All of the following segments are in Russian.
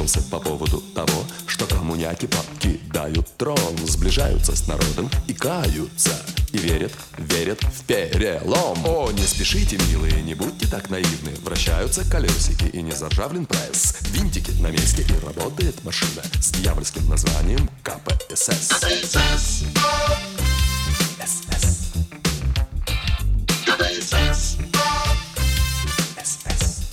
наслушался по поводу того, что коммуняки покидают трон, сближаются с народом и каются, и верят в перелом. О, не спешите, милые, не будьте так наивны. Вращаются колесики и не заржавлен пресс. Винтики на месте и работает машина с дьявольским названием КПСС. КПСС. СС. КПСС. СС.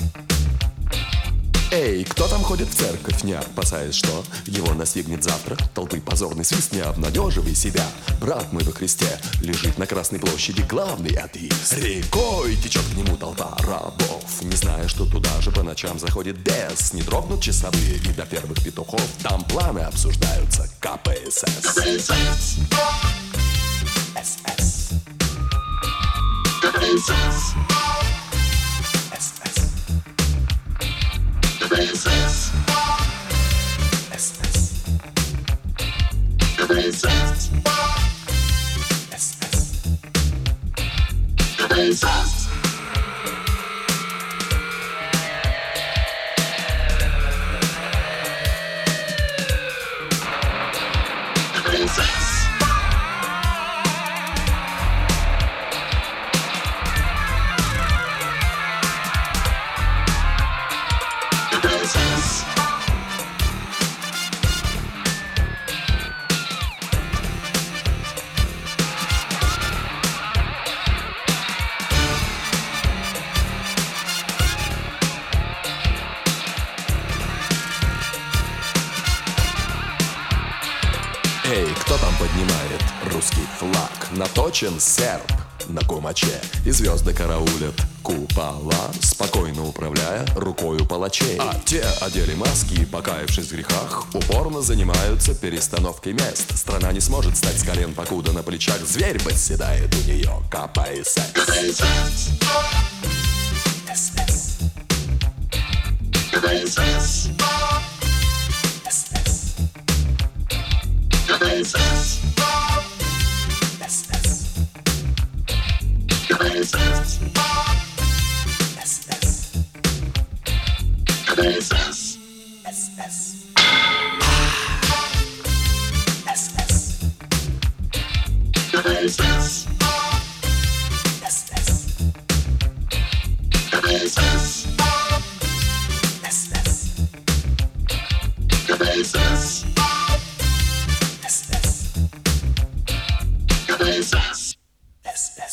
Эй, кто там ходит в церковь, не опасаясь, что его настигнет завтра толпы позорный свист? Не обнадеживай себя, брат мой во Христе лежит на Красной площади главный атеист. Рекой течет к нему толпа рабов, не зная, что туда же по ночам заходит бес. Не дрогнут часовые и до первых петухов там планы обсуждаются. КПСС. КПСС. СС. КПСС. СС. КПСС. СС. КПСС. СС. КПСС. Эй, кто там поднимает русский флаг? Наточен серп на кумаче, и звезды караулят купола, спокойно управляя рукою палачей. А те одели маски и, покаявшись в грехах, упорно занимаются перестановкой мест. Страна не сможет встать с колен, покуда на плечах зверь восседает у нее. КПСС. КПСС. СС. КПСС. СС. КПСС. СС. КПСС. СС. КПСС. СС. СС. КПСС. СС. КПСС. СС. КПСС. СС. КПСС. СС.